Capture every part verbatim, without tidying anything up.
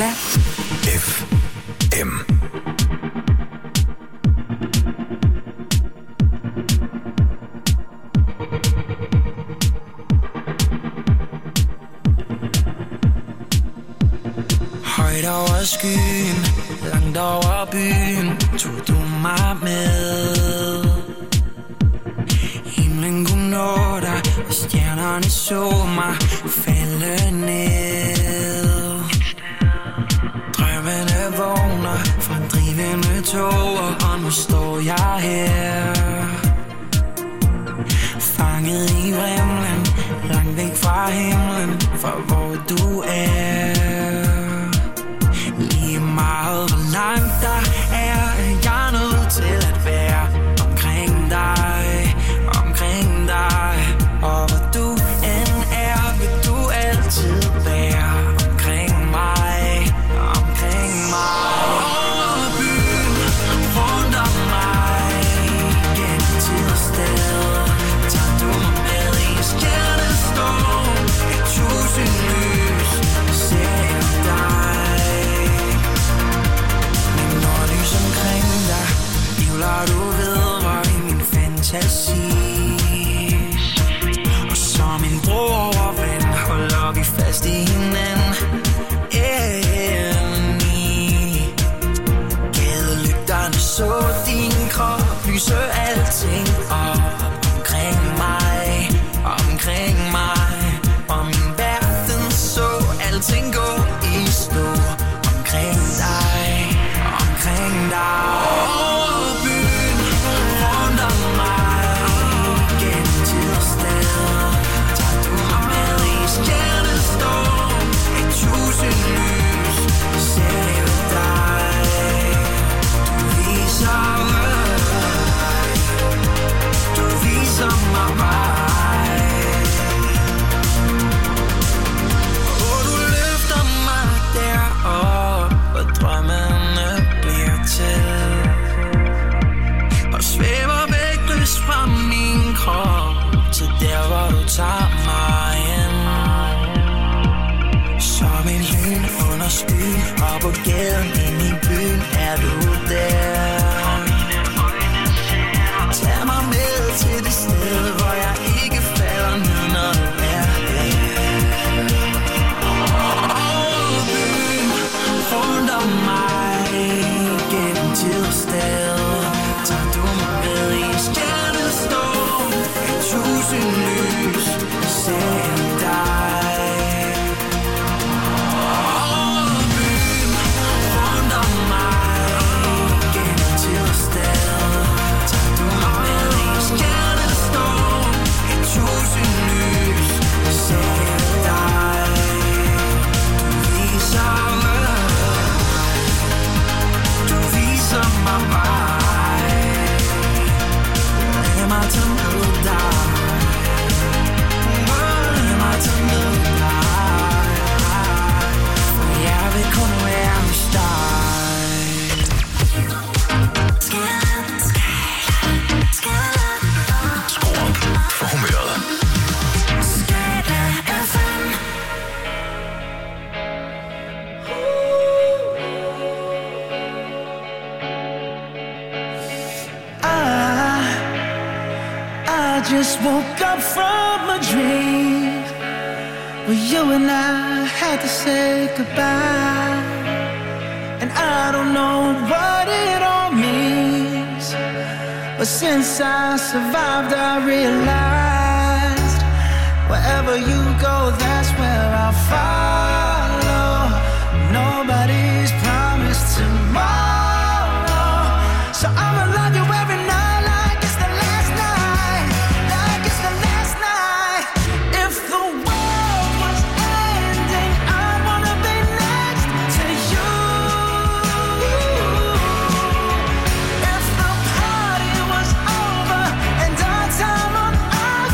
F M. Højt over skyen, langt over byen, tog du mig med. Himlen kunne nå dig, og stjernerne så mig falde ned. Drømmene vågner fra drivende tåger, og nu står jeg her, fanget i vrimlen, langt væk fra himlen, fra hvor du er. Lige meget hvor langt der er, jeg er nødt til at være omkring dig, omkring dig. Og hvor du end er, vil du altid være omkring mig, omkring mig. Over byen, rundt om mig, gennem tid og sted, tager du mig med i stjernestorm, et tusind lys, ser jeg dig. Men når lys omkring dig, hivler du videre i min fantasi. Og som en bro over vand, holder vi fast i hinanden. Endelig gadelygterne så din krop lyse alting op omkring mig, omkring mig. Og min verden så alting gå i stå omkring dig, omkring dig. Over byen, rundt om mig, gennem tid og sted, tager du mig med i stjernestorm, et tusind lys, ser jeg dig. Du viser mig, du viser mig vej. Og du løfter mig derop, hvor drømmene bliver til, og svæver væk løs fra min krop, til der hvor du tager mig ind. Som en lyn under skyen, og på gaden ind i byen er du der. Tag mig med til det sted, hvor jeg ikke falder ned, når du er der. Over byen, rundt om mig, gennem tid og sted, tager du mig med i stjernestorm, et tusind lys, ser jeg dig. Over byen, rundt om mig, gennem tid og sted, tager du mig med i stjernestorm, et tusind lys, ser jeg dig. Du viser mig, du viser mig vej. Lad mig tage med dig, lad mig tage med dig, for jeg vil kun være hos dig. Skru op for humøret. I, I just woke up from a dream where you and I had to say goodbye. And I don't know what it all means, but since I survived I realized wherever you go, that's where I'll follow. Nobody's promised tomorrow, so I'ma love you every night like it's the last night, like it's the last night. If the world was ending, I wanna be next to you. If the party was over and our time on earth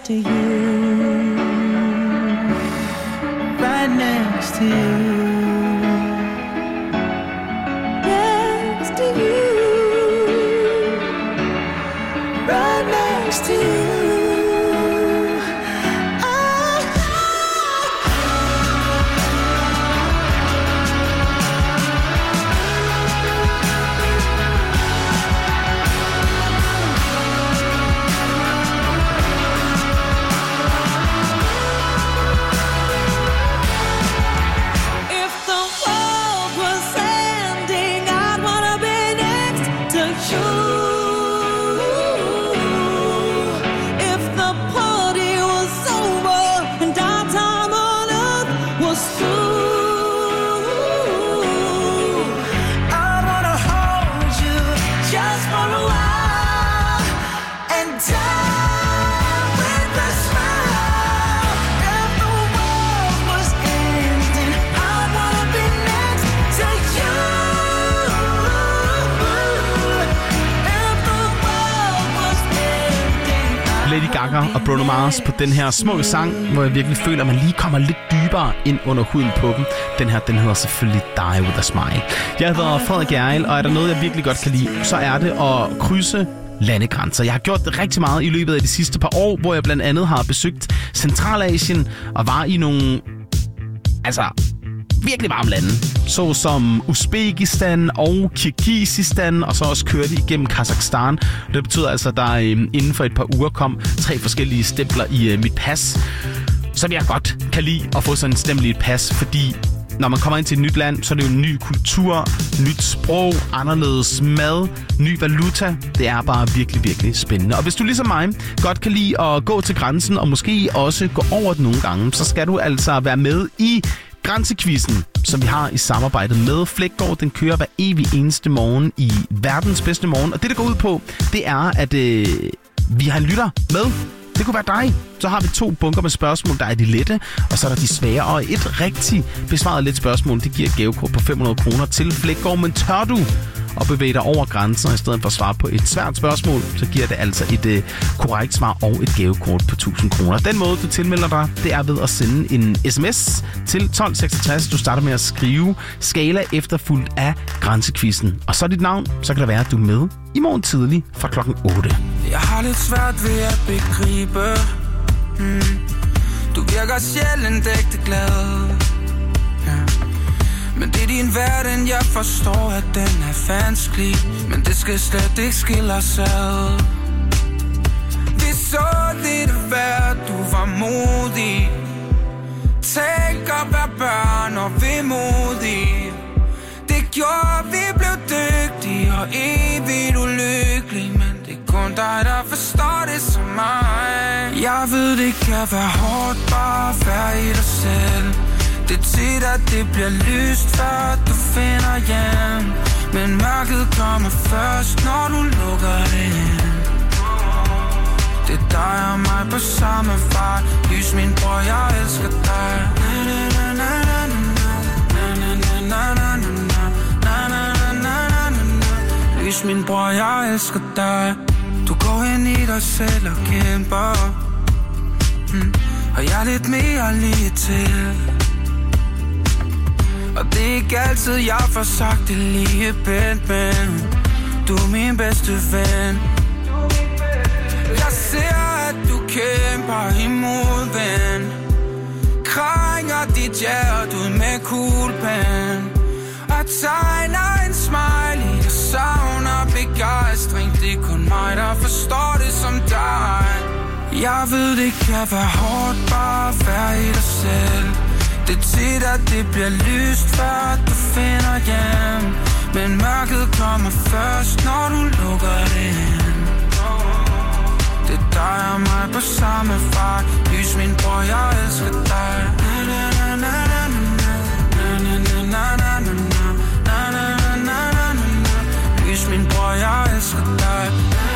to you, right next to you. To you. Lady Gaga og Bruno Mars på den her smukke sang, hvor jeg virkelig føler, at man lige kommer lidt dybere ind under huden på dem. Den her, den hedder selvfølgelig Die With A Smile. Jeg hedder Frederik Hjerrild, og er der noget, jeg virkelig godt kan lide, så er det at krydse landegrænser. Jeg har gjort det rigtig meget i løbet af de sidste par år, hvor jeg blandt andet har besøgt Centralasien og var i nogle, altså, virkelig varme lande, såsom Uzbekistan og Kirgisistan, og så også kørte igennem Kazakhstan. Det betyder altså, at der øh, inden for et par uger kom tre forskellige stempler i øh, mit pas, som jeg godt kan lide at få sådan en stempel i et pas, fordi når man kommer ind til et nyt land, så er det jo en ny kultur, nyt sprog, anderledes mad, ny valuta. Det er bare virkelig, virkelig spændende. Og hvis du ligesom mig godt kan lide at gå til grænsen, og måske også gå over den nogle gange, så skal du altså være med i Grænsekvisten, som vi har i samarbejde med Fleggaard. Den kører hver evig eneste morgen i verdens bedste morgen. Og det, der går ud på, det er, at øh, vi har en lytter med. Det kunne være dig. Så har vi to bunker med spørgsmål, der er de lette, og så er der de svære. Og et rigtig besvaret let spørgsmål, det giver et gavekort på fem hundrede kroner til Fleggaard. Men tør du at bevæge dig over grænsen, og i stedet for at svare på et svært spørgsmål, så giver det altså et øh, korrekt svar og et gavekort på tusind kroner. Den måde, du tilmelder dig, det er ved at sende en sms til tolv seksogtres. Du starter med at skrive skala efterfulgt af Grænsekvisten. Og så dit navn, så kan det være, at du er med i morgen tidlig fra klokken otte. Jeg har lidt svært ved at begribe, hmm. Du virker sjældent ægte glad, ja. Men det er din verden, jeg forstår, at den er vanskelig. Men det skal slet ikke skille os ad. Vi så lidt værd, du var modig. Tænk at være børn og vemodige. Det gjorde, vi blev dygtige og evigt ulykkelige. Men det er kun dig, der forstår det som mig. Jeg ved, det kan være hårdt bare at være i dig selv. Det er tit, at det bliver lyst, før du finder hjem. Men mørket kommer først, når du lukker det ind. Det er dig og mig på samme vej. Lys min bror, jeg elsker dig. Lys min bror, jeg elsker dig. Du går ind i dig selv og kæmper, hmm. Og jeg er lidt mere lige til. Og det er ikke altid, jeg får sagt det lige pænt, men du er min bedste ven. Jeg ser, at du kæmper imod, ven. Krænger dit hjerte ud med kuglepen. Og tegner en smiley, der savner begejstring. Det er kun mig, der forstår det som dig. Jeg ved, det kan være hårdt bare at være i dig selv. Det er tit, at det bliver lyst, før du finder hjem. Men mørket kommer først, når du lukker det ind. Det er dig og mig på samme vej. Lys min bror, jeg elsker dig. Lys min bror, jeg elsker dig.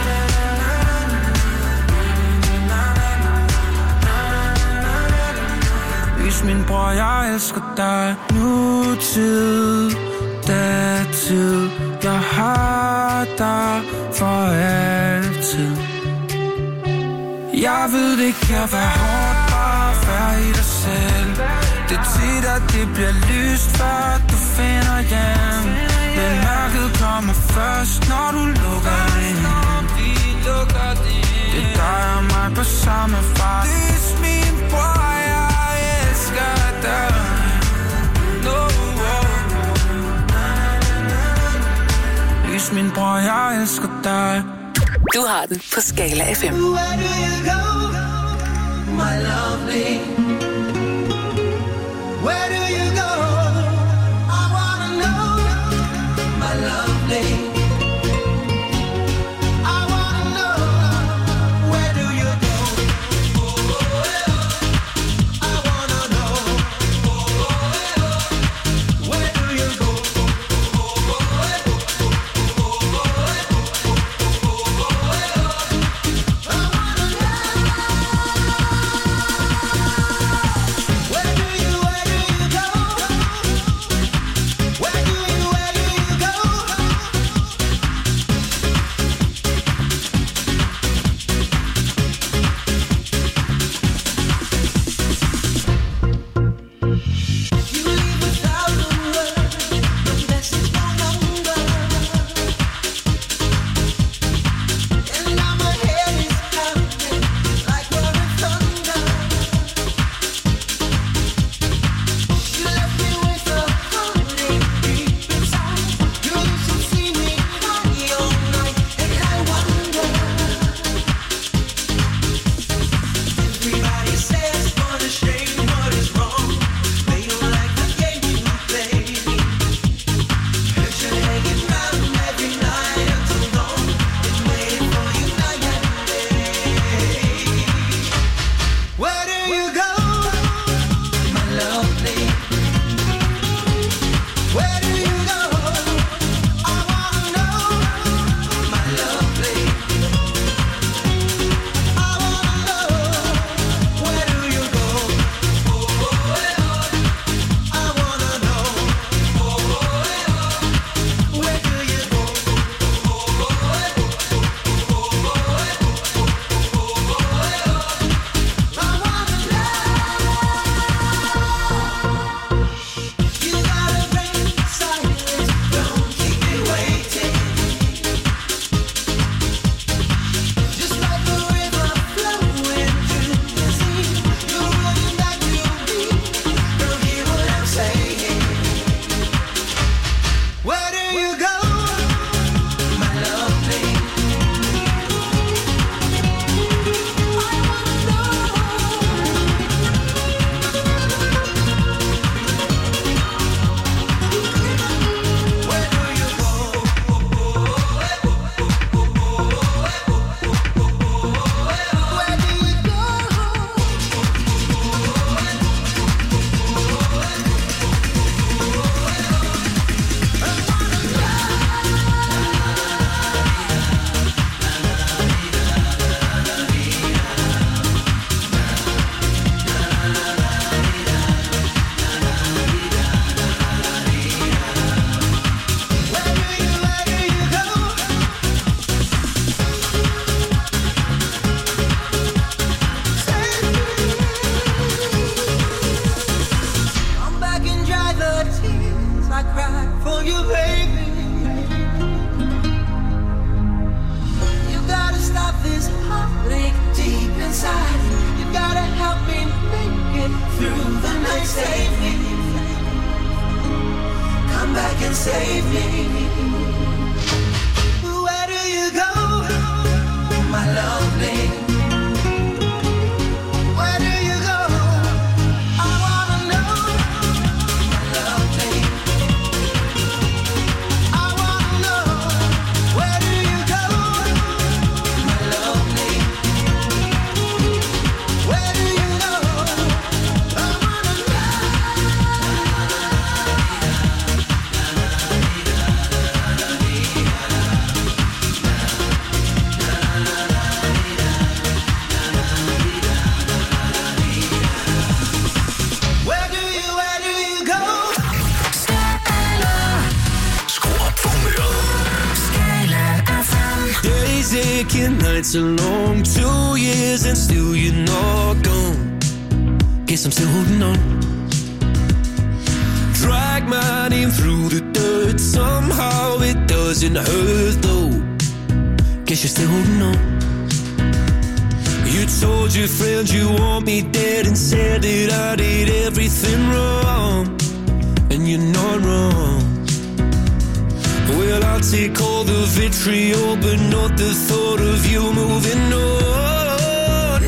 Lys min bror, jeg elsker dig. Nutid, datid, jeg har dig for altid. Jeg ved det kan være hårdt bare at være i dig selv. Det er tit at det bliver lyst før du finder hjem. Men mørket kommer først når du lukker ind. Det er dig og mig på samme fart. Lys min bror, jeg elsker dig. No, lys min bror, jeg elsker dig. Du har den på Skala F M. Where do you go, my lovely? Where do you go? I wanna know, my lovely. I wanna know, where do you go? I wanna know, where do you go? Taking nights alone, two years and still you're not gone. Guess I'm still holding on. Drag my name through the dirt. Somehow it doesn't hurt though. Guess you're still holding on. You told your friends you want me dead and said that I did everything wrong. And you're not wrong. Well, I'll take all the vitriol, but not the thought of you moving on.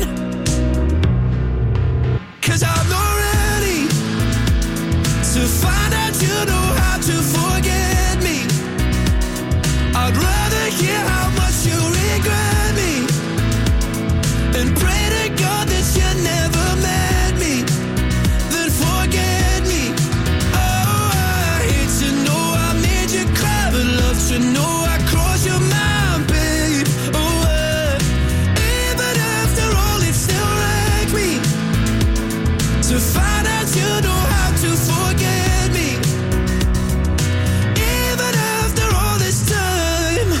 'Cause I'm not ready to find out you know how to forget me. I'd rather hear how much you regret me and pray to God that you never met me than forget me. Oh, I hate to know I made you cry, but love to know I crossed your mind, babe. Oh, uh, even after all, it still wrecked me to find out you know how to forget me. Even after all this time,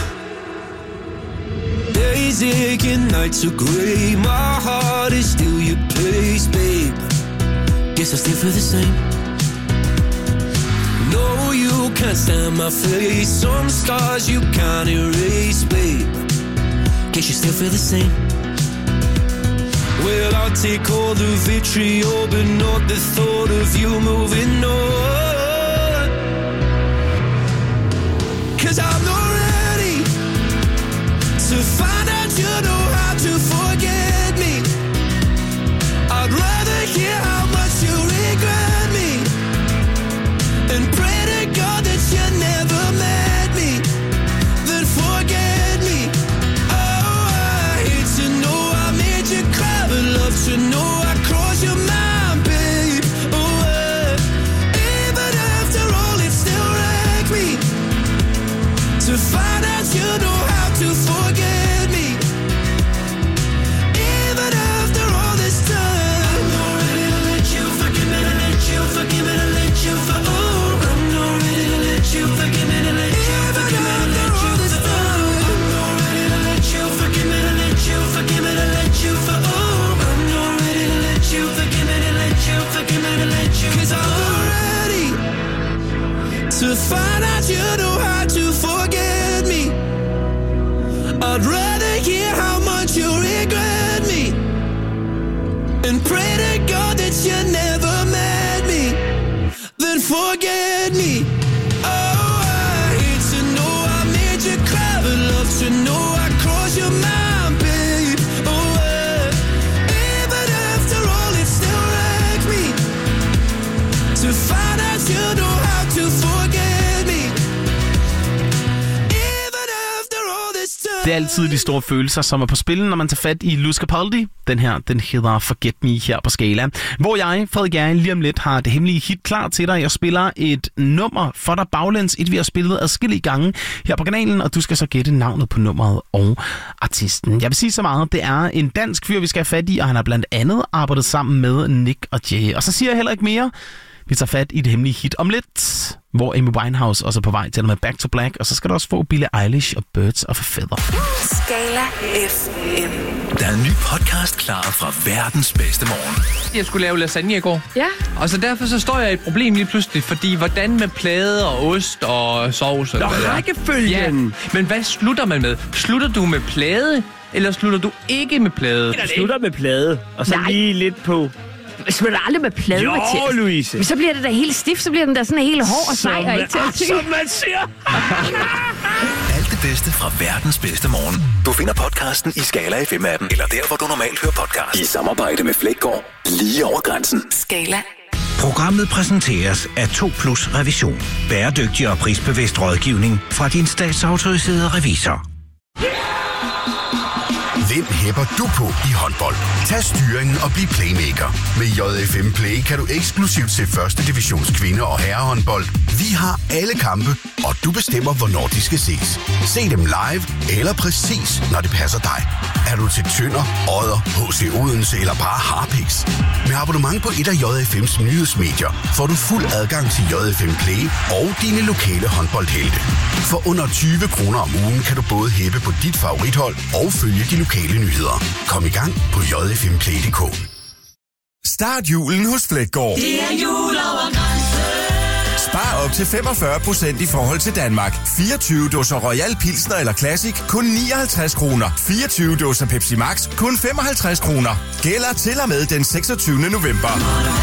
days aching, nights are grey. My heart is still your place, babe. Guess I still feel the same. No, you can't stand my face. Some scars you can't erase, babe. Guess you still feel the same. Well, I'll take all the vitriol, but not the thought of you moving on. 'Cause I'm not ready to find out you know how to forget me. I'd rather hear how much you regret me and pray to God that you never met me than forget me. Oh, I hate to know I made you cry, but love to know I crossed your mind, babe. Oh, uh, even after all, it still wrecked me to find out you know how to forget me. Even after all this time, I'm not ready to let you forgive me, to let you forgive me, to let you for. Oh, I'm not ready to let you forgive me, to let you forgive me, to let you for. Oh, I'm not ready to let you forgive me, to let you forgive me, to let you for. Oh, I'm not ready to let you forgive me, to let you forgive me, to let you. 'Cause I'm not ready to find out you know how to forget me. I'd rather hear how much you regret me and pray to God that you never met me than forget me. Oh, I hate to know I made you cry, but love to know I crossed your mind, babe. Oh, uh, even after all, it still wrecked me to find out you know how to forget me. Even after all this time. Det er altid de store følelser, som er på spil, når man tager fat i Luz Capaldi. Den her, den hedder Forget Me her på Skala. Hvor jeg, Frederik Hjerring, lige om lidt har det hemmelige hit klar til dig. Jeg spiller et nummer for dig baglæns, et vi har spillet adskillige gange her på kanalen, og du skal så gætte navnet på nummeret og artisten. Jeg vil sige så meget, det er en dansk fyr, vi skal have fat i, og han har blandt andet arbejdet sammen med Nick og Jay. Og så siger jeg heller ikke mere. Vi tager fat i det hemmelige hit om lidt, hvor Amy Winehouse også er på vej til med Back to Black, og så skal du også få Billie Eilish og Birds of a Feather. Skala F M. Der er en ny podcast klar fra verdens bedste morgen. Jeg skulle lave lasagne i går. Ja. Og så derfor så står jeg i et problem lige pludselig, fordi hvordan med plade og ost og sovs? Nå, rækkefølgen! Ja, men hvad slutter man med? Slutter du med plade, eller slutter du ikke med plade? Jeg slutter med plade, og så Nej. lige lidt på. Smitter du aldrig med plade, Jo, Mathias? Louise. Men så bliver det da helt stift, så bliver den der sådan helt hård og sej og ikke til at tykke. Som man siger. Alt det bedste fra verdens bedste morgen. Du finder podcasten i Skala F M-appen, eller der, hvor du normalt hører podcast. I samarbejde med Flækgaard, lige over grænsen. Skala. Programmet præsenteres af to plus Revision. Bæredygtig og prisbevidst rådgivning fra din statsautoriserede revisor. Hvem hæpper du på i håndbold? Tag styringen og bliv playmaker. Med J F M Play kan du eksklusivt se første divisions kvinde- og herrehåndbold. Vi har alle kampe, og du bestemmer, hvornår de skal ses. Se dem live eller præcis, når det passer dig. Er du til Tønder, Odder, H C Odense eller bare Harpiks? Med abonnement på et af J F M's nyhedsmedier får du fuld adgang til J F M Play og dine lokale håndboldhelte. For under tyve kroner om ugen kan du både hæppe på dit favorithold og følge de lokale lokale nyheder. Kom i gang på j f m play punktum d k. Start julen hos Fleggaard. Det er jul over grænsen. Spar op til femogfyrre procent i forhold til Danmark. fireogtyve dåser Royal Pilsner eller Classic, kun nioghalvtreds kroner. fireogtyve dåser Pepsi Max, kun femoghalvtreds kroner. Gælder til og med den seksogtyvende november.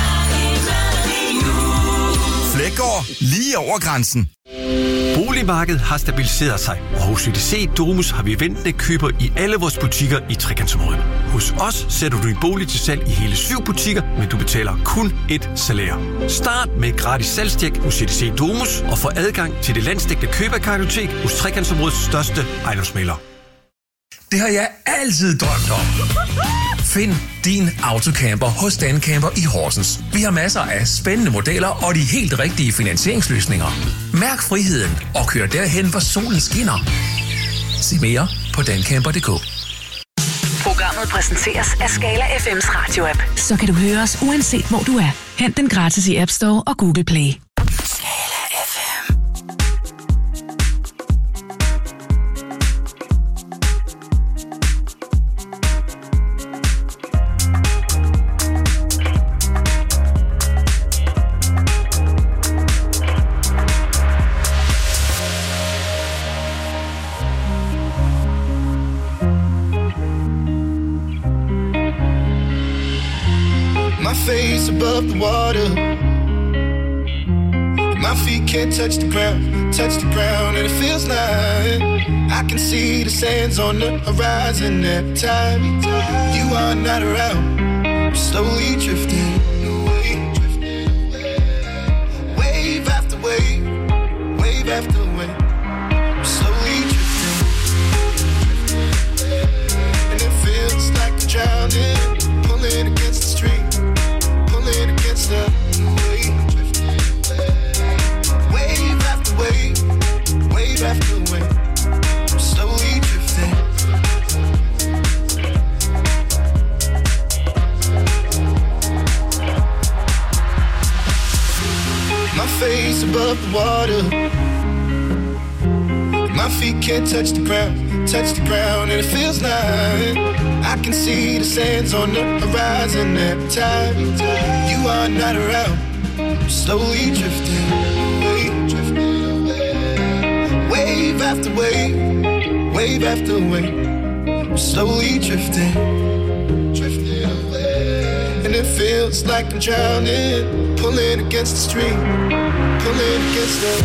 Fleggaard, lige over grænsen. Boligmarkedet har stabiliseret sig, og hos C D C Domus har vi ventende køber i alle vores butikker i Trekantsområdet. Hos os sætter du din bolig til salg i hele syv butikker, men du betaler kun et salær. Start med et gratis salgstjek hos C D C Domus og få adgang til det landsdækkende køberkartotek hos Trekantsområdets største ejendomsmægler. Det har jeg altid drømt om. Find din autocamper hos Dancamper i Horsens. Vi har masser af spændende modeller og de helt rigtige finansieringsløsninger. Mærk friheden og kør derhen, hvor solen skinner. Se mere på dancamper punktum d k. Programmet præsenteres af Skala F M's radio-app. Så kan du høre os uanset hvor du er. Hent den gratis i App Store og Google Play. Face above the water, my feet can't touch the ground, touch the ground, and it feels like I can see the sands on the horizon every time you are not around. I'm slowly drifting away, wave after wave, wave after wave. I'm slowly drifting, and it feels like I'm drowning, pulling against the stream. Against the wave, wave after wave, wave after wave, I'm slowly drifting. My face above the water, my feet can't touch the ground, touch the ground, and it feels like I can see the sands on the horizon every time you are not around. I'm slowly drifting away, drifting away. Wave after wave, wave after wave. I'm slowly drifting, drifting away. And it feels like I'm drowning, pulling against the stream, pulling against the.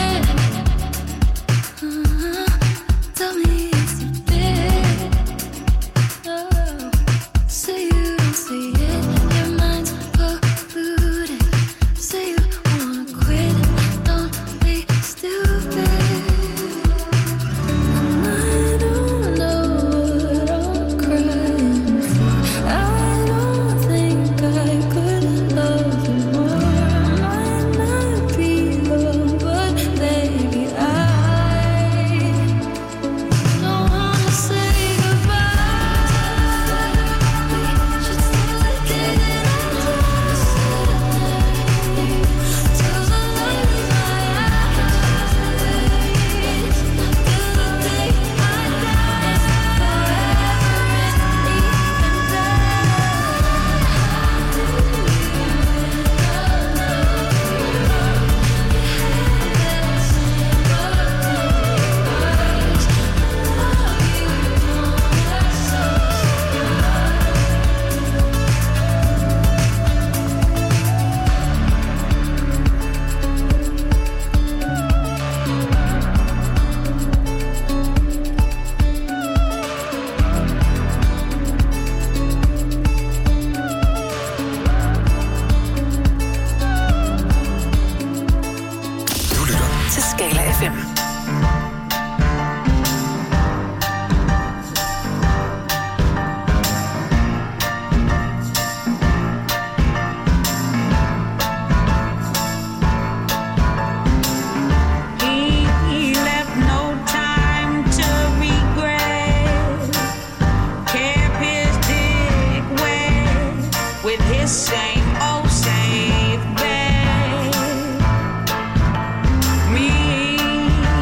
Me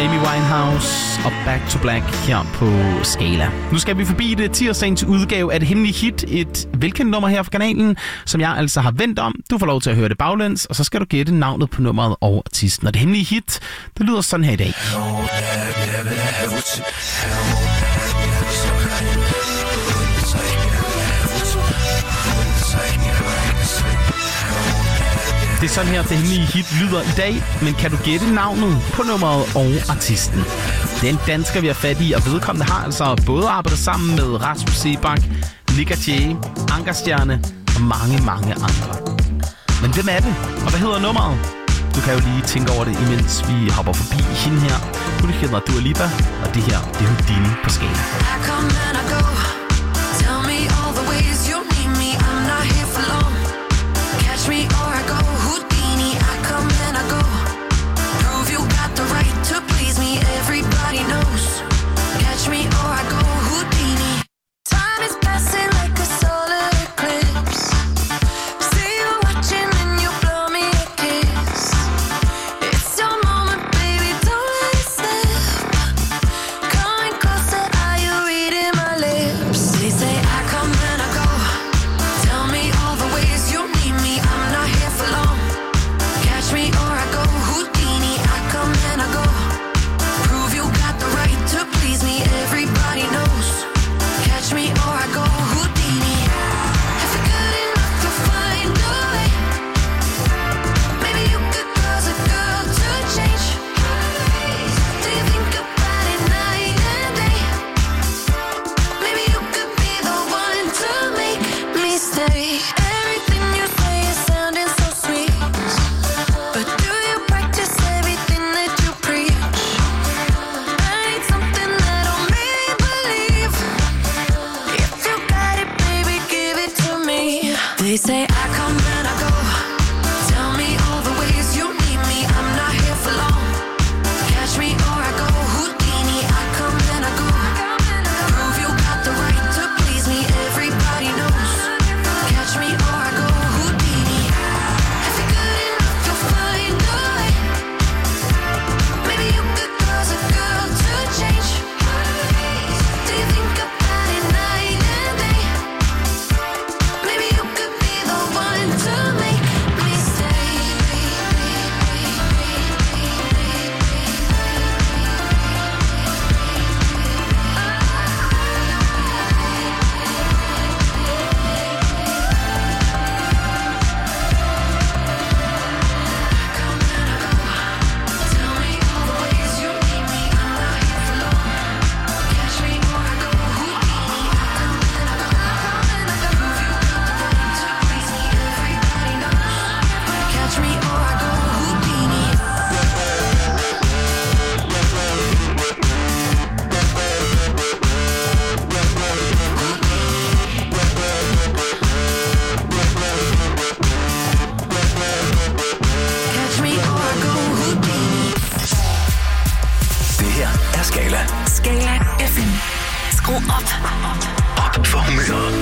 Amy Winehouse og Back to Black her på Skala. Nu skal vi forbi det tirsdagens udgave af Det Hemmelige Hit. Et velkendt nummer her fra kanalen, som jeg altså har vendt om. Du får lov til at høre det baglæns, og så skal du gætte navnet på nummeret og artisten. Og Det Hemmelige Hit, det lyder sådan her i dag. Det er sådan her, Det Hemmelige Hit lyder i dag, men kan du gætte navnet på nummeret og artisten? Det er en dansker, vi har fat i, og vedkommende har altså både arbejdet sammen med Rasmus Sebak, Nika Jay, Ankerstjerne og mange, mange andre. Men hvem er det, og hvad hedder nummeret? Du kan jo lige tænke over det, imens vi hopper forbi hende her. Hun hedder Dua Lipa, og det her, det er Houdini på Skala. Me or I go Houdini, I come and I go. Prove you got the right to please me, everybody knows. Catch me or I go Houdini. Time is passing like a solar eclipse. See you watching and you blow me a kiss. It's your moment, baby, don't let it slip. Coming closer, are you reading my lips? They say I come and I go. Tell me all the ways you need me. I'm not here for long. Catch me or I go Houdini. I come and I go. Prove you got the right to please me. Everybody knows. Catch me or I go Houdini. If you're good enough to find a way, maybe you could cause a girl to change. Do you think about it night and day? Maybe you could be the one to make me stay. Everything you say is sounding so sweet, but do you practice everything that you preach? I need something that'll make me believe. If you got it, baby, give it to me. They say I come and I go. Tell me all the ways you need me. I'm not here for long. Catch me or I go Houdini. I come and I go. Prove you got the right to please me. Everybody knows. Catch me or I go Houdini. If you're good enough to find a way, maybe you could cause a girl to change. Do you think about it night and day? Maybe you could be the one to make me stay. Tell me all the ways you need me. I'm not here for long. Catch me or I go Houdini. I come and I go. Prove you got the right to please me. Everybody knows. Catch me or I go Houdini. Catch me or I go Houdini. Det her er Skala. Skala F M. Skru op. Op for humøret.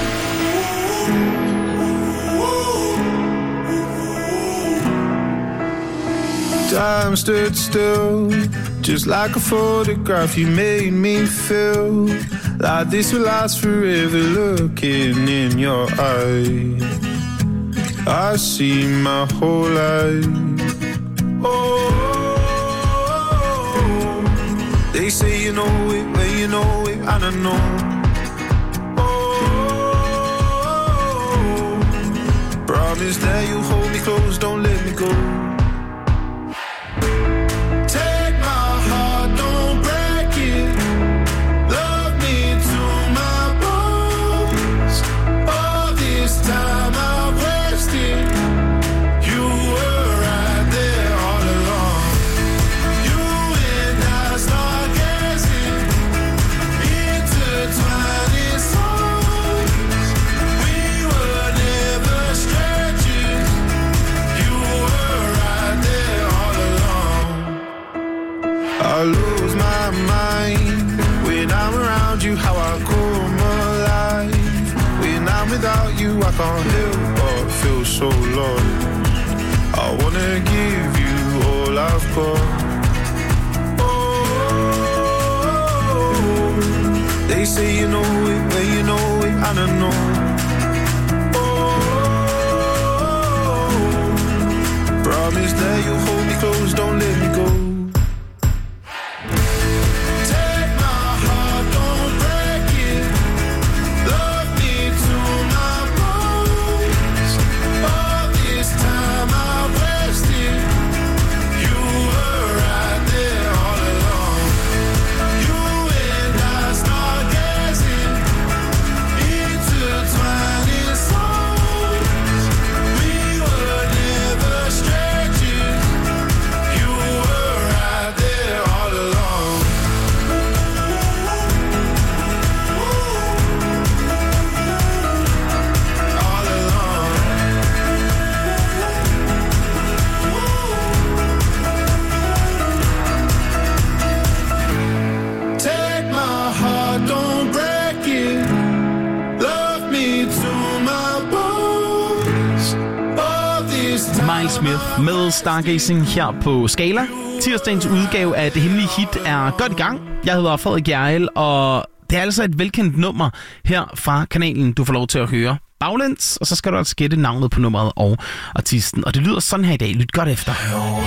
Time stood still, just like a photograph. You made me feel like this will last forever. Looking in your eyes, I see my whole life. Oh, they say you know it when you know it, and I know. Oh, promise that you hold me close, don't let me go. Take my heart, don't break it. Love me to my bones. All this time I've wasted. You were right there all along. You and I start gazing, intertwined in songs. We were never strangers. You were right there all along. I lose my mind when I'm around you. How I come alive when I'm without you. I can't help but feel so lost. I wanna give you all I've got. Oh, say you know it, when you know it, I don't know. Oh, promise that you hold me close, don't let me go. Take my heart, don't break it. Love me to my bones. All this time I wasted. You were right there all along. You and I start gazing into twining souls. We were never strangers. You were right there all along. All along. Take my heart, don't break it. Love me to my bones. All this time. Miles Smith med Stargazing her på Skala. Tirsdagens udgave af Det Hemmelige Hit er godt i gang. Jeg hedder Frederik Hjerrild, og det er altså et velkendt nummer her fra kanalen, du får lov til at høre baglæns, og så skal du altså gætte navnet på nummeret og artisten. Og det lyder sådan her i dag. Lyt godt efter.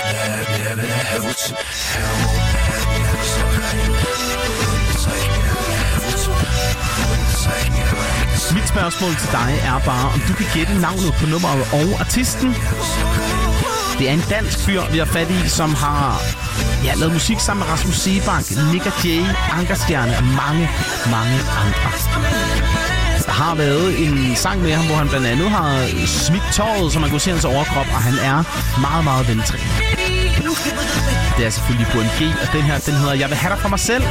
Mit spørgsmål til dig er bare, om du kan gætte navnet på nummeret og artisten. Det er en dansk fyr, vi har fat i, som har ja, lavet musik sammen med Rasmus Seebach, Nick og Jay, Ankerstjerne og mange, mange andre. Der har været en sang med ham, hvor han blandt andet har smidt tåret, så man kunne se hans overkrop, og han er meget, meget veltrænet. Det er selvfølgelig på en G, og den her, den hedder Jeg vil have dig for mig selv.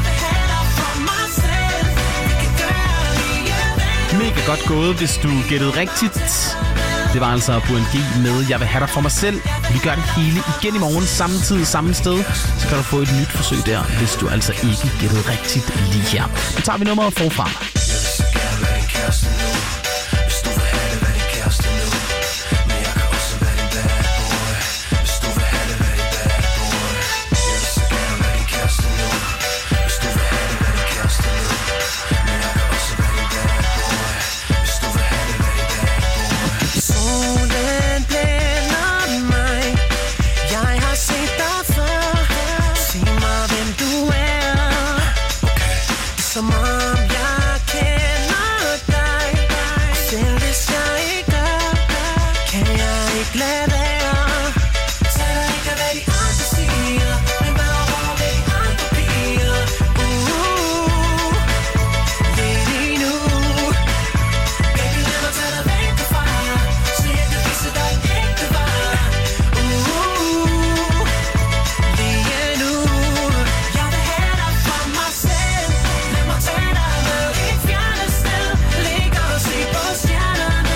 Mega godt gået, hvis du gættede rigtigt. Det var altså på en G med Jeg vil have dig for mig selv. Vi gør det hele igen i morgen, samme tid, samme sted. Så kan du få et nyt forsøg der, hvis du altså ikke gættede rigtigt lige her. Så tager vi nummeret forfra. Som om jeg kender dig. Selv hvis jeg ikke gør, kan jeg ikke lade være. Tag dig ikke af hvad de andre siger, men hvad over hvad de andre piger. Uh, lige nu. Baby, lad mig tage dig væk derfra, så jeg kan vise dig ægte var. Uh, lige nu. Jeg vil have dig for mig selv. Lad mig tage dig med et fjerne sted. Ligge og se på stjernerne.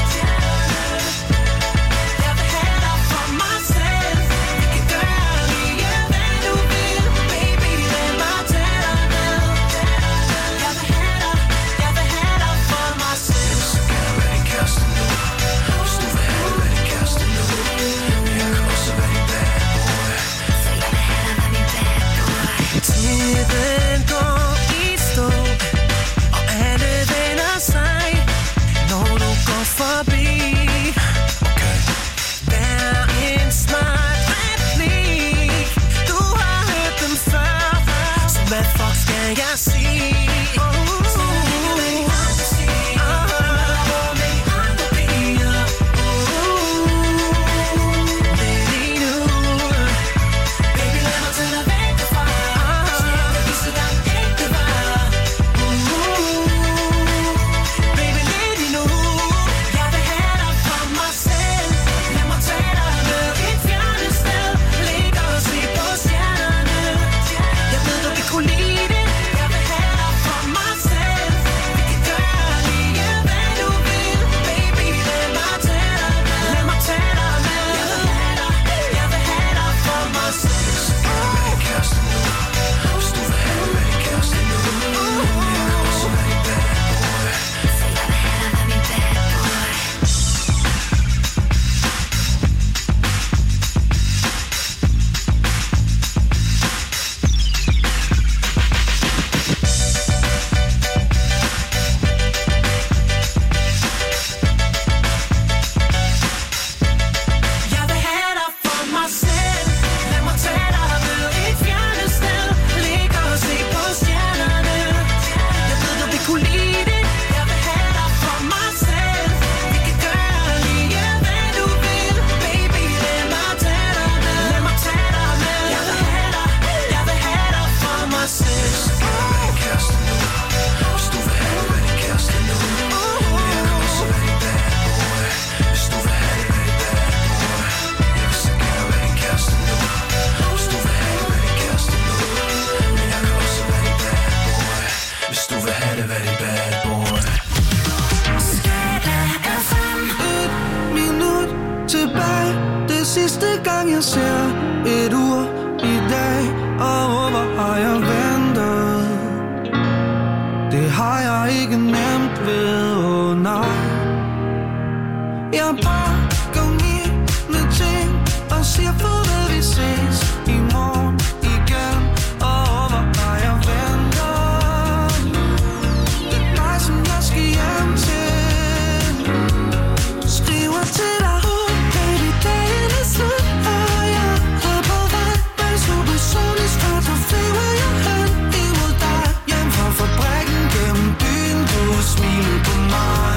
Jeg vil have dig for mig selv. Vi kan gøre lige hvad du vil. Baby, lad mig tage dig med. Jeg vil have dig, jeg vil have dig for mig selv. Så kan jeg være din kæreste nu. Hvis du vil have det, være din kæreste nu. Men jeg kan også være din bad boy. Så jeg vil have dig, være min bad boy. Tiden går i stå, og alle vender sig, når du går forbi. Vær en smart replik. Du har hørt dem før, så hvad fuck skal jeg sige? Jeg ved, du vil kunne lide det. Jeg vil jeg ser et ur i dag, og hvor har jeg ventet. Det har jeg ikke nemt ved, åh oh, nej. Jeg pakker mine ting og siger farvel, vi ses i morgen igen, og hvor har jeg ventet. Det er dig, som jeg skal hjem til. Skriver til dig, oh baby, dagen er slut, og jeg er på vej med supersonisk fart, og flyver jeg hen imod dig. Hjem fra fabrikken gennem byen, du smiler på mig.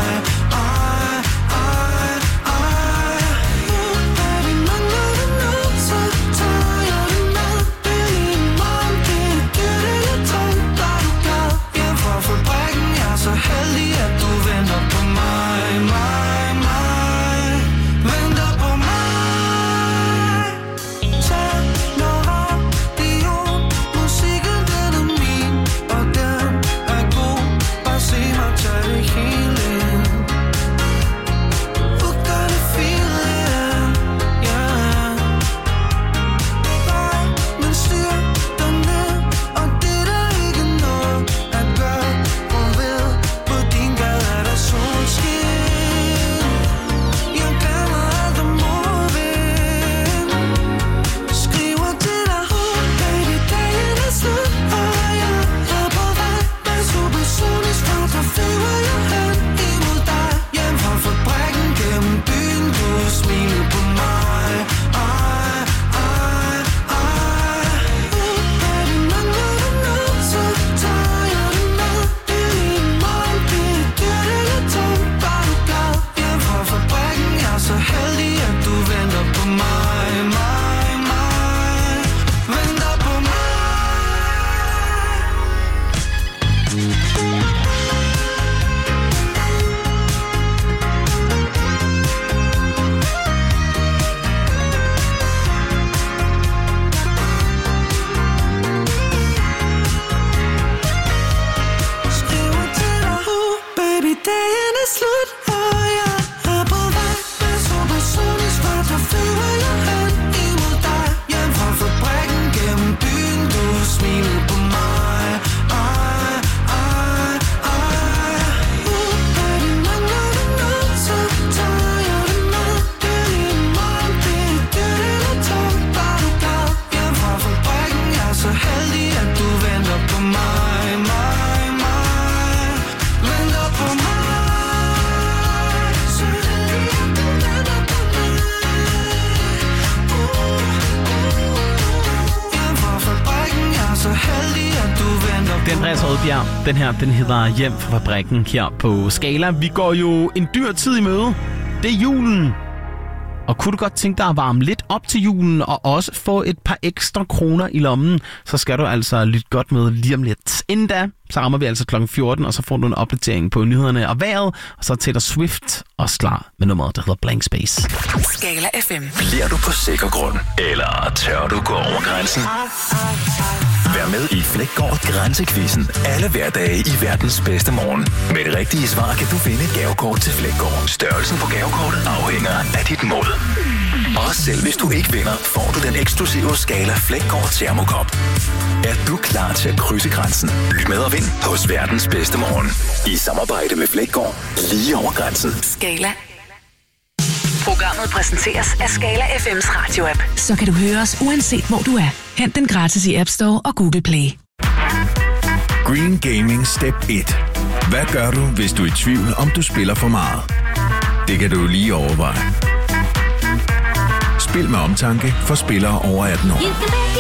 Den her, den hedder Hjem fra fabrikken her på Skala. Vi går jo en dyr tid i møde. Det er julen. Og kunne du godt tænke dig at varme lidt op til julen og også få et par ekstra kroner i lommen, så skal du altså lytte godt med lige om lidt. Inden da, så rammer vi altså klokken fjorten, og så får du en opdatering på nyhederne og vejret, og så er Taylor Swift også klar med nummeret, der hedder Blank Space. Skala F M. Bliver du på sikker grund, eller tør du gå over grænsen? Vær med i Flækgaard Grænsequizzen alle hverdage i verdens bedste morgen. Med det rigtige svar kan du vinde et gavekort til Flækgaard. Størrelsen på gavekortet afhænger af dit mål. Og selv hvis du ikke vinder, får du den eksklusive Skala Flækgaard Thermokop. Er du klar til at krydse grænsen? Lyt med og vind hos verdens bedste morgen. I samarbejde med Flækgaard lige over grænsen. Skala. Programmet præsenteres af Skala F M's radio-app. Så kan du høre os uanset hvor du er. Hent den gratis i App Store og Google Play. Green Gaming Step et. Hvad gør du, hvis du er i tvivl, om du spiller for meget? Det kan du lige overveje. Spil med omtanke for spillere over atten år.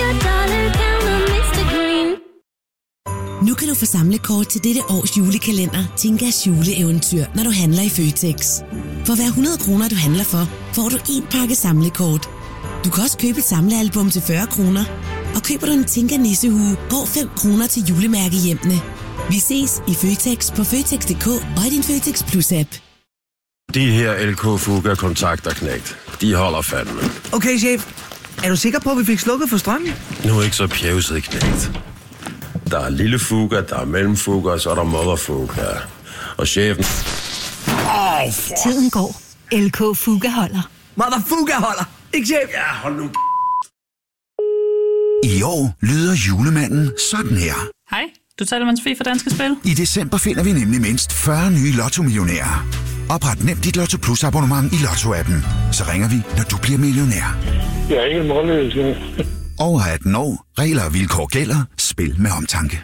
Nu kan du få samlekort til dette års julekalender, Tinkas juleeventyr, når du handler i Føtex. For hver hundrede kroner, du handler for, får du en pakke samlekort. Du kan også købe et samlealbum til fyrre kroner. Og køber du en Tinka nissehue, går fem kroner til julemærkehjemmene. Vi ses i Føtex på Føtex punktum d k og i din Føtex Plus-app. De her L K Fuga kontakter knægt. De holder fandme. Okay, chef. Er du sikker på, at vi fik slukket for strømmen? Nu er ikke så pjevset, knægt. Der er lille Fuga, der er mellemfuga, og så er der mother Fuga. Og chefen... Oh, tiden går. L K Fuga holder. Mother Fuga holder. Ikke chef? Ja, hold nu I år lyder julemanden sådan her. Hej, du taler med Sofie fra Danske Spil. I december finder vi nemlig mindst fyrre nye Lotto-millionærer. Opret nemt dit Lotto Plus abonnement i Lotto-appen. Så ringer vi, når du bliver millionær. Jeg er ikke målløs. Over atten år. Regler og vilkår gælder. Spil med omtanke.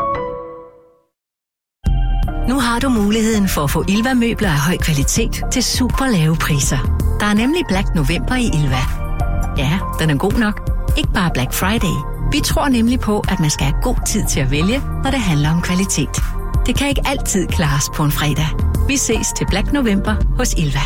Nu har du muligheden for at få Ilva-møbler af høj kvalitet til super lave priser. Der er nemlig Black November i Ilva. Ja, den er god nok. Ikke bare Black Friday. Vi tror nemlig på, at man skal have god tid til at vælge, når det handler om kvalitet. Det kan ikke altid klares på en fredag. Vi ses til Black November hos Ilva.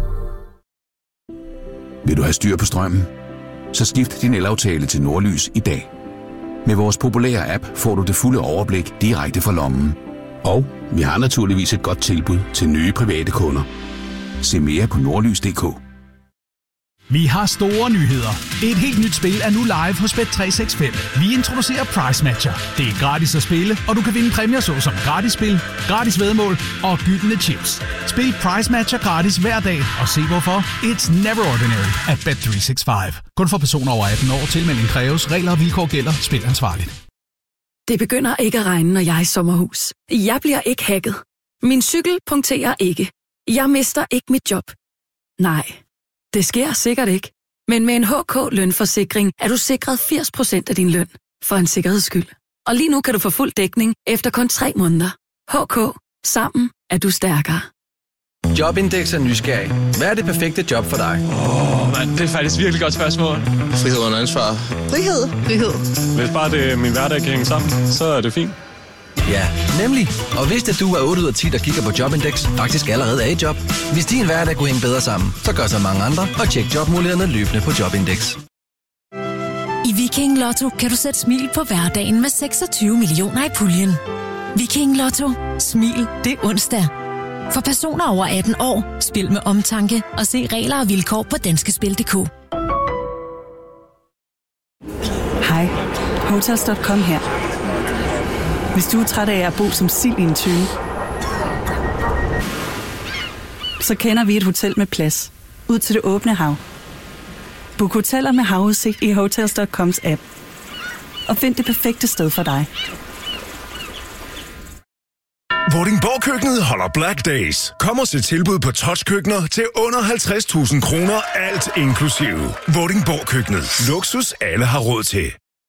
Vil du have styr på strømmen? Så skift din elaftale til Nordlys i dag. Med vores populære app får du det fulde overblik direkte fra lommen. Og vi har naturligvis et godt tilbud til nye private kunder. Se mere på nordlys punktum d k. Vi har store nyheder. Et helt nyt spil er nu live hos Bet tre seks fem. Vi introducerer Price Matcher. Det er gratis at spille, og du kan vinde præmier såsom gratis spil, gratis væddemål og gyldne chips. Spil Price Matcher gratis hver dag, og se hvorfor. It's never ordinary at Bet tre seks fem. Kun for personer over atten år. Tilmelding kræves. Regler og vilkår gælder. Spil ansvarligt. Det begynder ikke at regne, når jeg er i sommerhus. Jeg bliver ikke hacket. Min cykel punkterer ikke. Jeg mister ikke mit job. Nej. Det sker sikkert ikke. Men med en H K-lønforsikring er du sikret firs procent af din løn. For en sikkerheds skyld. Og lige nu kan du få fuld dækning efter kun tre måneder. H K. Sammen er du stærkere. Jobindex er nysgerrig. Hvad er det perfekte job for dig? Åh, oh, det er faktisk et virkelig godt spørgsmål. Frihed under ansvar. Frihed. Frihed. Hvis bare det, min hverdag kan hænge sammen, så er det fint. Ja, nemlig. Og vidste at du er otte ud af ti, der kigger på Jobindex, faktisk allerede er i job. Hvis din hverdag kunne hænge bedre sammen, så gør så mange andre, og tjek jobmulighederne løbende på Jobindex. I Viking Lotto kan du sætte smil på hverdagen med seksogtyve millioner i puljen. Viking Lotto. Smil, det er onsdag. For personer over atten år, spil med omtanke og se regler og vilkår på danskespil punktum d k. Hej, Hotels punktum com her. Hvis du er træt af at bo som sild i en tønde, så kender vi et hotel med plads ud til det åbne hav. Book hoteller med havudsigt i Hotels punktum coms app. Og find det perfekte sted for dig. Vordingborg-køkkenet holder Black Days. Kom og se tilbud på touchkøkkener til under halvtreds tusind kroner, alt inklusive. Vordingborg-køkkenet. Luksus alle har råd til.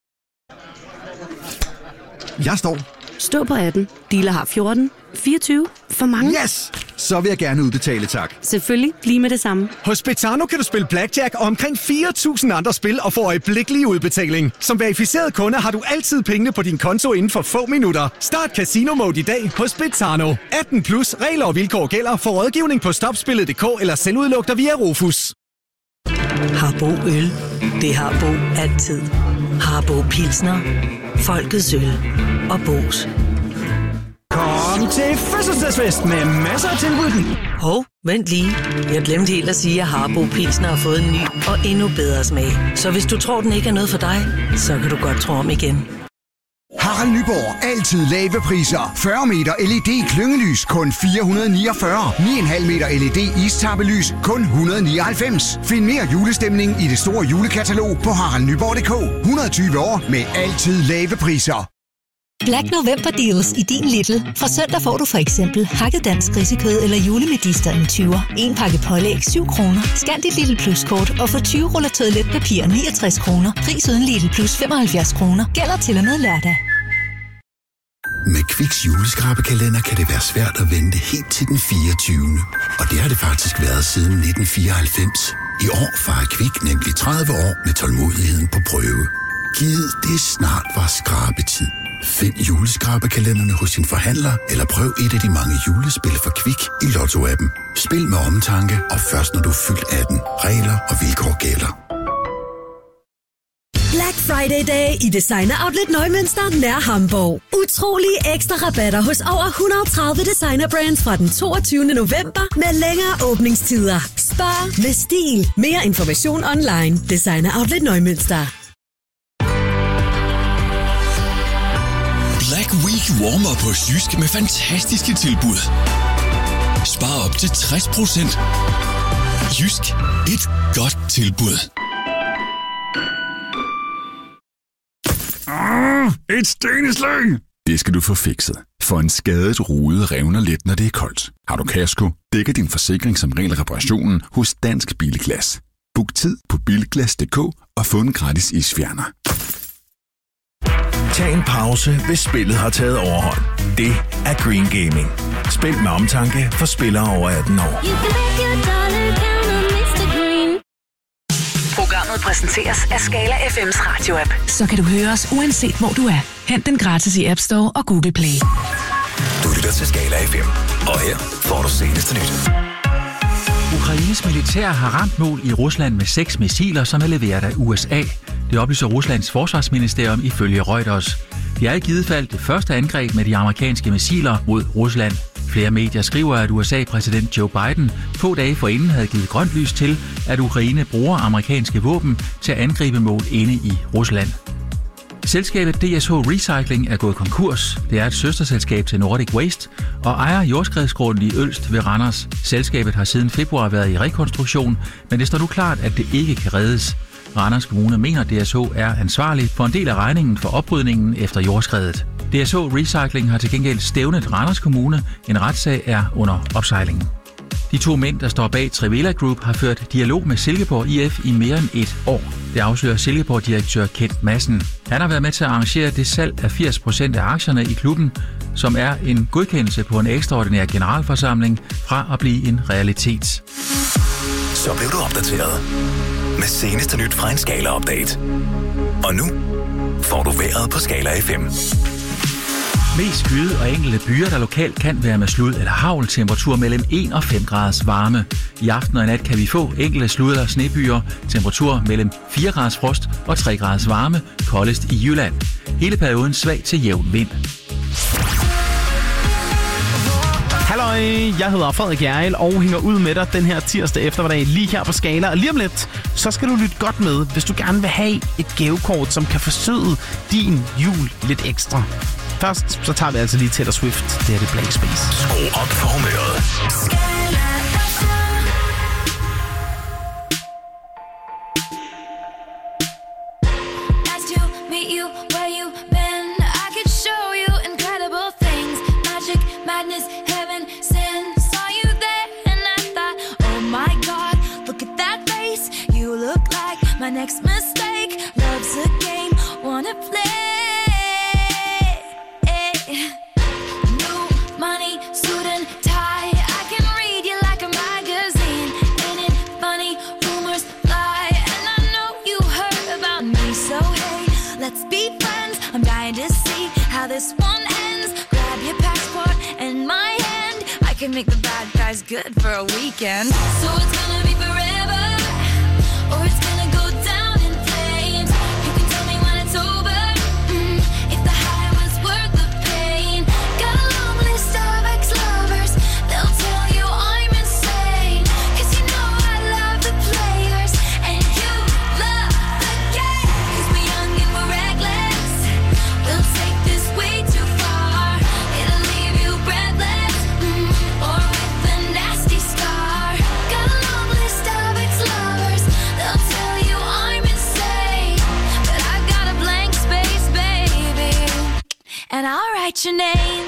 Jeg står. Stå på atten. Dealer har fjorten. fireogtyve. For mange. Yes! Så vil jeg gerne udbetale, tak. Selvfølgelig. Lige med det samme. Hos Betano kan du spille blackjack og omkring fire tusind andre spil og få øjeblikkelig udbetaling. Som verificeret kunde har du altid pengene på din konto inden for få minutter. Start Casino Mode i dag hos Betano. atten plus. Regler og vilkår gælder. For rådgivning på stopspillet punktum d k eller selvudluk dig via Rofus. Harbo Øl. Det har Bo altid. Harbo Pilsner. Folkets øl. Og Bo's. Kom til fødselsdagsfest med masser af tilbud. Hov, vent lige. Jeg glemte helt at sige, at Harbo Pilsner har fået en ny og endnu bedre smag. Så hvis du tror, den ikke er noget for dig, så kan du godt tro om igen. Harald Nyborg. Altid lave priser. fyrre meter L E D klyngelys kun fire hundrede niogfyrre. ni komma fem meter L E D istappelys kun et hundrede og nioghalvfems. Find mere julestemning i det store julekatalog på harald nyborg punktum d k. et hundrede og tyve år med altid lave priser. Black November deals i din Lidl. Fra søndag får du for eksempel hakket dansk grisekød eller julemedister en tyver. En pakke pålæg syv kroner. Scan dit Lidl Plus kort og få tyve ruller toiletpapir niogtres kroner. Pris uden Lidl Plus femoghalvfjerds kroner. Gælder til og med lørdag. Med Kviks juleskrabekalender kan det være svært at vente helt til den fireogtyvende Og det har det faktisk været siden nitten fireoghalvfems. I år fejrer Kvik nemlig tredive år med tålmodigheden på prøve. Giv det snart var skrabetid. Find juleskrabekalenderne hos din forhandler, eller prøv et af de mange julespil for Kvik i Lotto-appen. Spil med omtanke, og først når du er fyldt atten. Regler og vilkår gælder. Black Friday Day i Designer Outlet Neumünster nær Hamburg. Utrolige ekstra rabatter hos over et hundrede og tredive designer brands fra den toogtyvende november med længere åbningstider. Spar med stil. Mere information online. Designer Outlet Neumünster. Black Week warmer på Jysk med fantastiske tilbud. Spar op til tres procent. Jysk. Et godt tilbud. Et steneslag! Det skal du få fikset. For en skadet rude revner let, når det er koldt. Har du kasko, dækker din forsikring som regel reparationen hos Dansk Bilglas. Book tid på bilglas punktum d k og få en gratis isfjerner. Tag en pause, hvis spillet har taget overhånd. Det er Green Gaming. Spil med omtanke for spillere over atten år. Programmet præsenteres af Skala F M's radio-app. Så kan du høre os uanset hvor du er. Hent den gratis i App Store og Google Play. Du lytter til Skala F M, og her får du seneste nyt. Ukraines militær har ramt mål i Rusland med seks missiler, som er leveret af U S A. Det oplyser Ruslands forsvarsministerium ifølge Reuters. Det er i givet fald det første angreb med de amerikanske missiler mod Rusland. Flere medier skriver, at U S A-præsident Joe Biden få dage forinden havde givet grønt lys til, at Ukraine bruger amerikanske våben til at angribe mål inde i Rusland. Selskabet D S H Recycling er gået konkurs. Det er et søsterselskab til Nordic Waste og ejer jordskredsgrunden i Ølst ved Randers. Selskabet har siden februar været i rekonstruktion, men det står nu klart, at det ikke kan reddes. Randers Kommune mener, at D S H er ansvarlig for en del af regningen for oprydningen efter jordskredet. D S H Recycling har til gengæld stævnet Randers Kommune. En retssag er under opsejling. De to mænd, der står bag Trivela Group, har ført dialog med Silkeborg I F i mere end et år. Det afslører Silkeborg-direktør Kent Madsen. Han har været med til at arrangere det salg af firs procent af aktierne i klubben, som er en godkendelse på en ekstraordinær generalforsamling fra at blive en realitet. Så blev du opdateret med seneste nyt fra en Skala-update. Og nu får du vejret på Skala F M. Mest skyde og enkelte byer, der lokalt kan være med slud eller hagl, temperatur mellem en og fem graders varme. I aften og i nat kan vi få enkelte slud- eller snebyer, temperatur mellem fire graders frost og tre graders varme, koldest i Jylland. Hele perioden svag til jævn vind. Halløj, jeg hedder Frederik Hjerrild og hænger ud med dig den her tirsdag eftermiddag lige her på Skala. Og lige om lidt, så skal du lytte godt med, hvis du gerne vil have et gavekort, som kan forsøde din jul lidt ekstra. Først så tager vi altså lige Taylor Swift. Det er det Blank Space. Skru op for humøret. Nice to meet you where you been. I could show you incredible things. Magic, madness, heaven, sin. Saw you there and I thought, oh my God, look at that face. You look like my next mistake. Love's a game, wanna play. Money, suit and tie. I can read you like a magazine. Ain't it funny? Rumors fly, and I know you heard about me. So hey, let's be friends. I'm dying to see how this one ends. Grab your passport and my hand. I can make the bad guys good for a weekend. So it's gonna be forever, or it's gonna go down in flames. You can tell me when it's over. Mm, if the high was worth the pain. Got a long list of ex-lovers. They'll tell you I'm insane. Cause you know I love the players and you love the game. Cause we're young and we're reckless. We'll take this way too far. It'll leave you breathless, mm, or with a nasty scar. Got a long list of ex-lovers. They'll tell you I'm insane. But I've got a blank space, baby, and I'll write your name.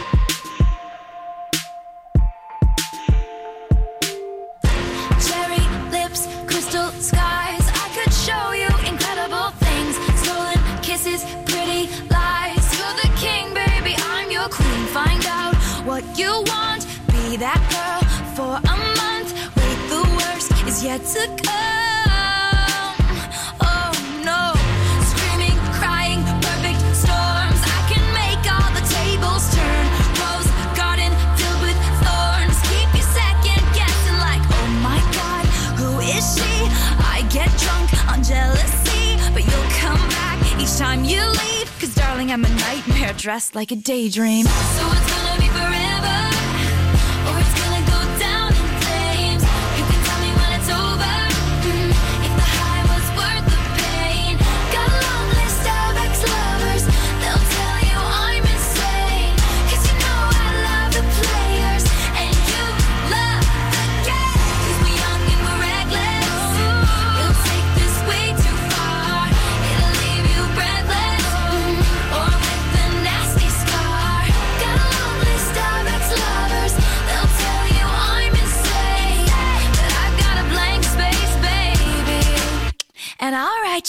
Cherry lips, crystal skies. I could show you incredible things. Stolen kisses, pretty lies. You're the king, baby, I'm your queen. Find out what you want. Be that girl for a month. Wait, the worst is yet to come. Oh no. Screaming, crying, perfect storms. I can make all the tables turn. Rose garden filled with thorns. Keep you second guessing like, oh my God, who is she? I get drunk on jealousy, but you'll come back each time you leave. Cause darling, I'm a nightmare dressed like a daydream. So it's gonna be forever, or it's gonna go down in flames. You can tell me when it's over. Mm, if the high was worth the pain. Got a long list of ex-lovers. They'll tell you I'm insane. Cause you know I love the players and you love the game. Cause we're young and we're reckless. We'll take this way too far. It'll leave you breathless, mm, or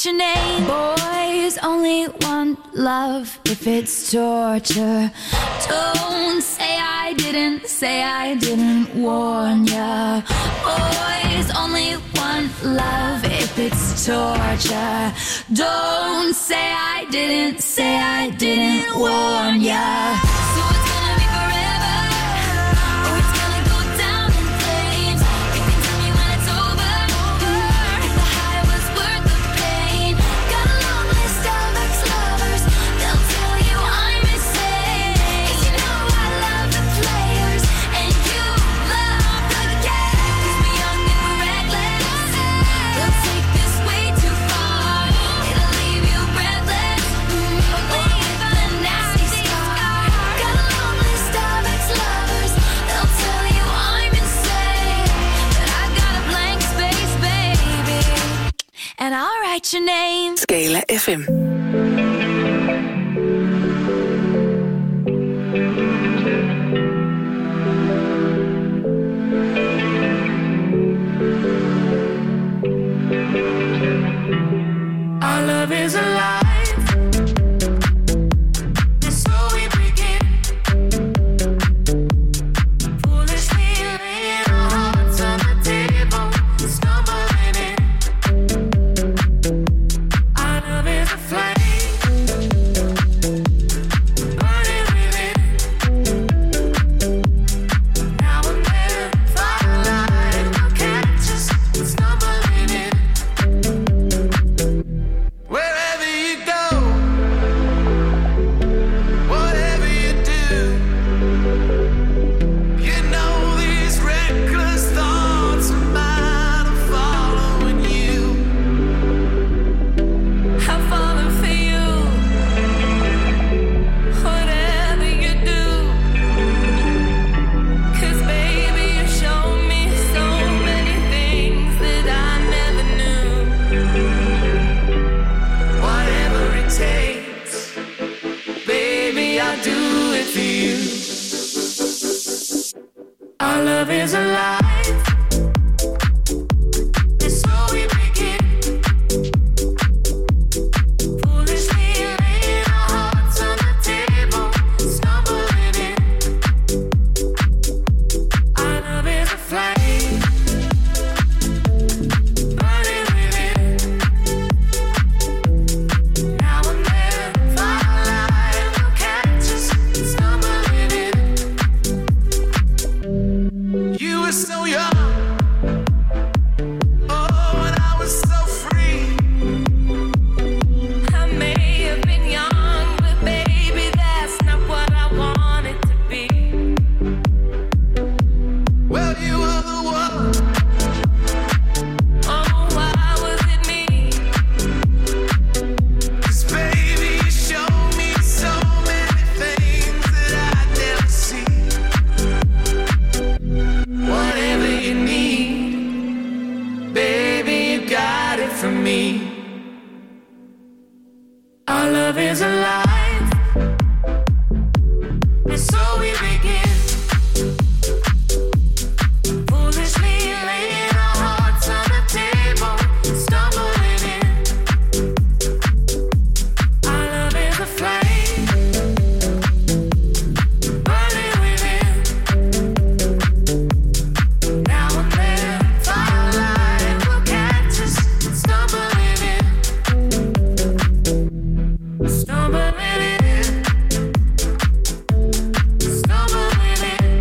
write your name. Boys only want love if it's torture. Don't say I didn't, say I didn't warn ya. Boys only want love if it's torture. Don't say I didn't, say I didn't warn ya. So it's gonna be forever, or it's gonna go down in flames. You can tell me when it's over, if the high was worth the pain. Got a long list of ex-lovers, they'll tell you I'm insane. 'Cause you know I love the players, and you love the game. 'Cause we're young and we're reckless, they'll take this way too far. It'll leave you breathless, mm, or leave a nasty scar. Got a long list of ex-lovers, they'll tell you I'm insane. But I got a blank space, baby, and I'll write your name. Skala F M. Our love is alive. And so we begin. Foolishly laying our hearts on the table, stumbling in. Our love is a flame, burning within. Now and then, firelight will catch us stumbling in. Wherever you go, whatever you do, you know these reckless thoughts of mine are following you. I'm falling for you, whatever you do. 'Cause baby, you show me so many things that I never knew. Whatever it takes, baby, I'll do it for you. Our love is alive, and so we begin. Foolishly laying our hearts on the table, stumbling in. Our love is a flame, burning within. Now and then, firelight will catch us stumbling in. You were so young, oh, and I was so free. I may have been young, but baby, that's not what I wanted to be. Well, you were the one. Oh, why was it me? 'Cause baby, you showed me so many things that I'd never see. Whatever you need, baby, you got it from me. Our love is alive, and so we begin. Foolishly laying our hearts on the table, stumbling in. Our love is a flame, burning within. Now and then, firelight will catch us stumbling in. Stumbling in. Stumbling in.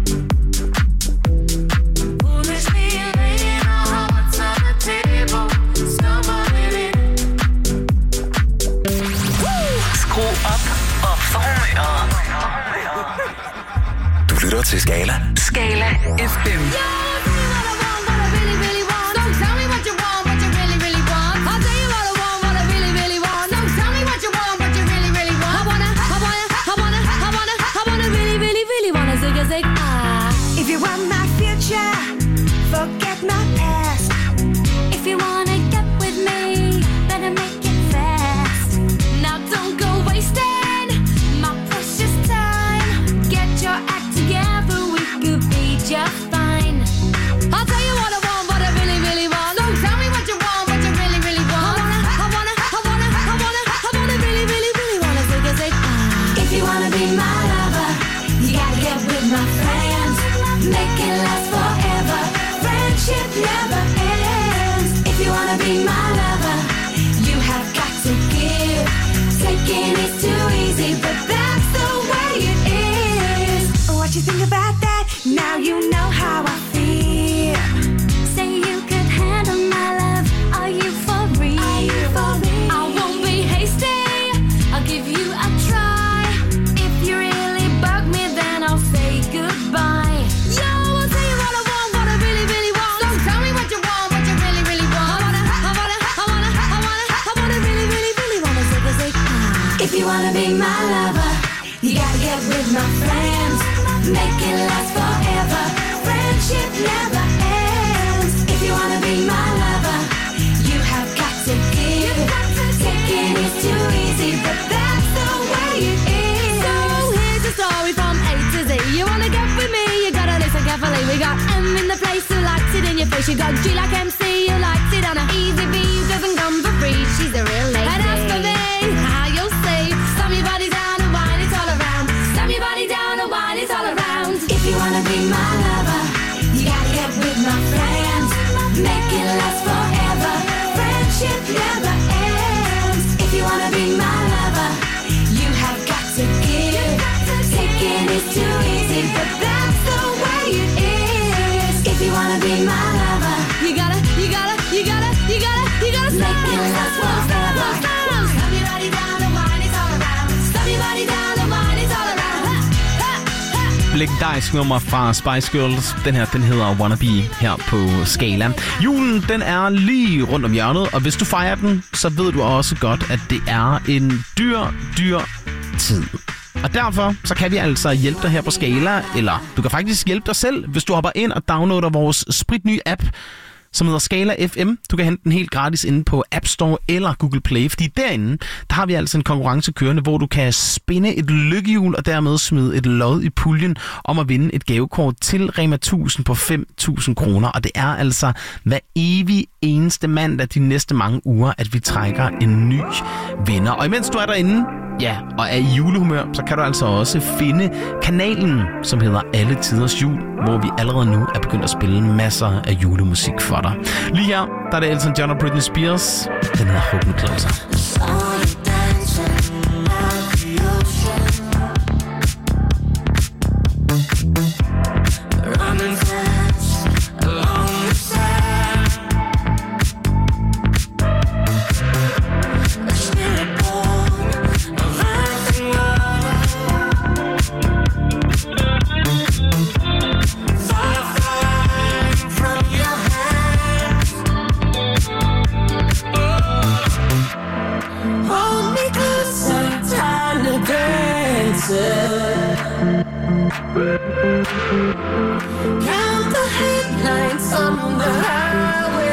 Foolishly laying our hearts on the table, stumbling in. Skru op og for humøret. Du lytter til Skala. Skala F M. If you want my future, forget my past. If you wanna get with me, better make it fast. Now don't go wasting my precious time. Get your act together, we could be just fine. I'll tell you what I want, what I really, really want. So tell me what you want, what you really, really want. I wanna, I my friends, make it last forever. Friendship never ends. If you wanna be my lover, you have got to give. Taking is too easy, but that's the way it is. What you think about that? Now you know how I feel. Say you could handle my love. Are you for real? Are you for real? I won't be hasty. I'll give you a try. If you really bug me, then I'll say goodbye. Yo, I'll tell you what I want, what I really, really want. So tell me what you want, what you really, really want. I wanna, I wanna, I wanna, I wanna, I wanna really, really, really wanna say this. If you wanna be my lover, you gotta get with my friends. Make it last forever. Friendship never ends. If you wanna be my lover, you have got to give. Taking is too easy, but that's the way it is. So here's the story from A to Z. You wanna get with me, you gotta listen carefully. We got M in the place who likes it in your face. You got G like M C who likes it on a easy V who doesn't come for free. She's a real lady. And as for me, how you'll see, slam your body down and wine it all around. Slam your body down and wine it all around. If you wanna be my lover, you gotta get with my friends. Make it last forever. Friendship never ends. If you wanna be my lover, you have got to give. Taking is too easy, but that's the way it is. If you wanna be my lover, you gotta, you gotta, you gotta, you gotta, you gotta make it last forever. Slam your body down and wine it all around. Slam your body down and wine it all around. Legendarisk nummer fra Spice Girls. Den her, den hedder Wannabe her på Skala. Julen, den er lige rundt om hjørnet, og hvis du fejrer den, så ved du også godt, at det er en dyr, dyr tid. Og derfor så kan vi altså hjælpe dig her på Skala, eller du kan faktisk hjælpe dig selv, hvis du hopper ind og downloader vores spritnye app, som hedder Skala F M. Du kan hente den helt gratis inde på App Store eller Google Play, fordi derinde, der har vi altså en konkurrence kørende, hvor du kan spinde et lykkehjul og dermed smide et lod i puljen om at vinde et gavekort til Rema tusind på fem tusind kroner. Og det er altså hver evig eneste mandag de næste mange uger, at vi trækker en ny vinder. Og imens du er derinde, ja, og er i julehumør, så kan du altså også finde kanalen, som hedder Alle Tiders Jul, hvor vi allerede nu er begyndt at spille masser af julemusik for dig. Lige her, der er det Elton John og Britney Spears. Den hedder Hold Me Closer. Count the headlights on the highway.